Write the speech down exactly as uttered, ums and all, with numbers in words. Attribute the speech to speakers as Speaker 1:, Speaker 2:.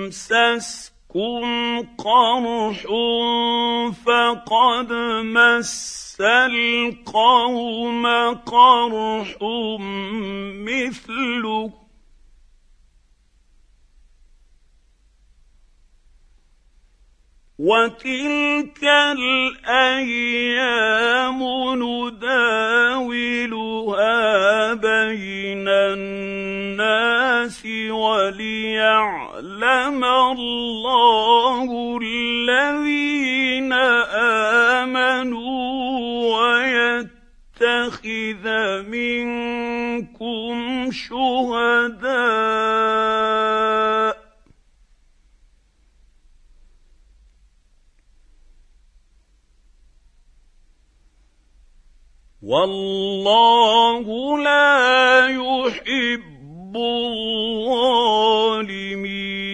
Speaker 1: يمسسكم قرح فقد مس القوم قرح مثله وتلك الأيام نداولها بين الناس وليعلم الله الذين آمنوا ويتخذ منكم شهداء والله لا يحب الظالمين.